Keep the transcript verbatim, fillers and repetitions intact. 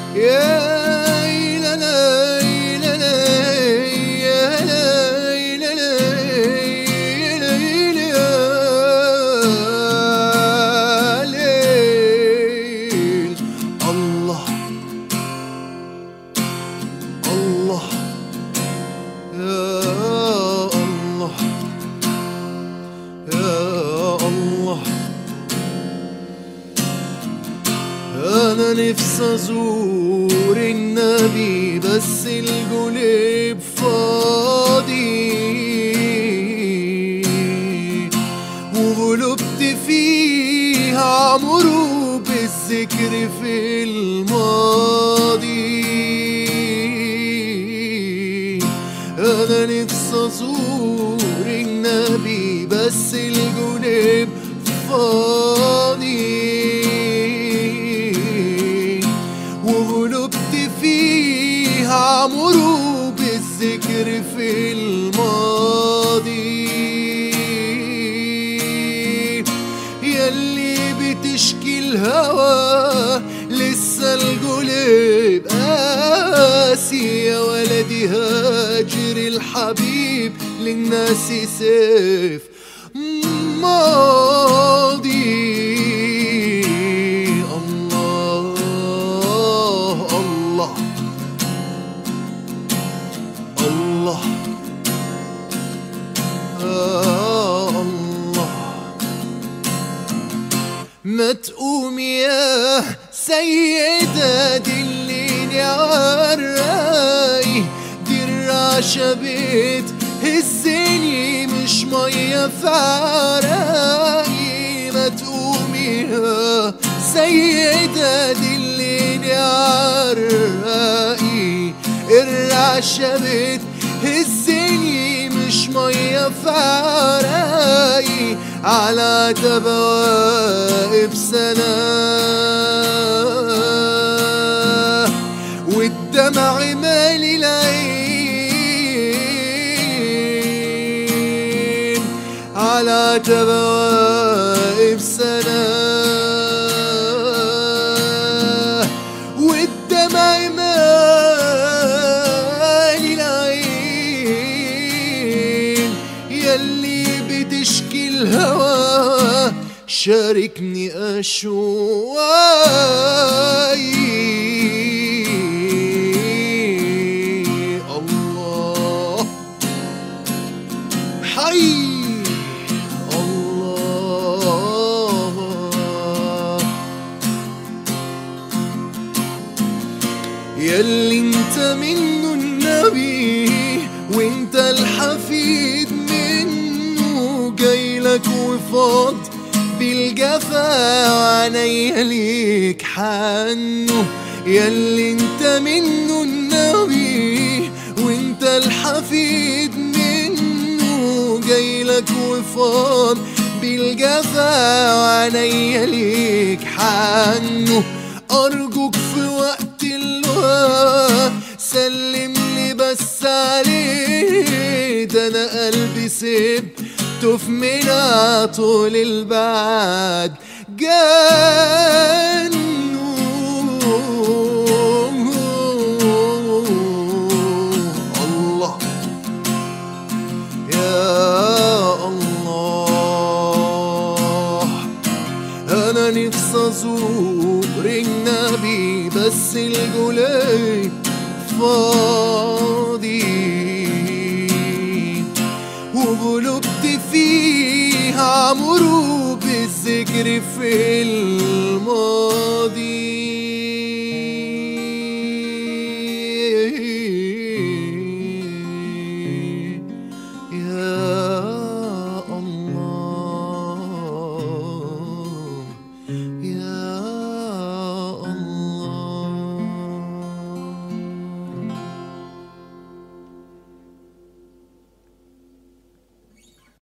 يا لا لا لا لا يا لا لا لا لا يا ليل. الله الله يا الله يا الله. أنا نفسي أزور النبي بس القلب فاضي، وقلبت فيها عمرو بالذكر في الماضي. أنا نفسي أزور النبي بس القلب فاضي، وقلبت فيها عمرو بالذكر في الماضي. ياللي بتشكي الهوى لسه القلب قاسي، يا ولدي هاجر الحبيب للناس سيف ماضي. الله آه الله. ما تقوم يا سيدة دليني عالراي، دي الرعشة بتهزني مش مية في عراي. ما تقوم يا سيدة دليني عالراي، الرعشة بتهزني مش مية في عراي. على تبا واقف سنة والدمع مالي العين، على تبا واقف سنة والدمع مالي العين. ياللي بتشكي الهوى شاركني أشواي. الله حي الله. ياللي انت منه النبي وانت الحفيد منه، جايلك وفاض بالجفا وعنيا ليك حنه. ياللي انت منه النبي وانت الحفيد منه، جايلك وفاض بالجفا وعنيا ليك حنه. أرجوك في وقت الوقت سلم لي بس عليه، ده أنا قلبي سبته في منى طول البعد جنه. الله يا الله. أنا نفسي أزور النبي بس القلب فاضي، وقلبت فيها عمرو بالذكر في الماضي.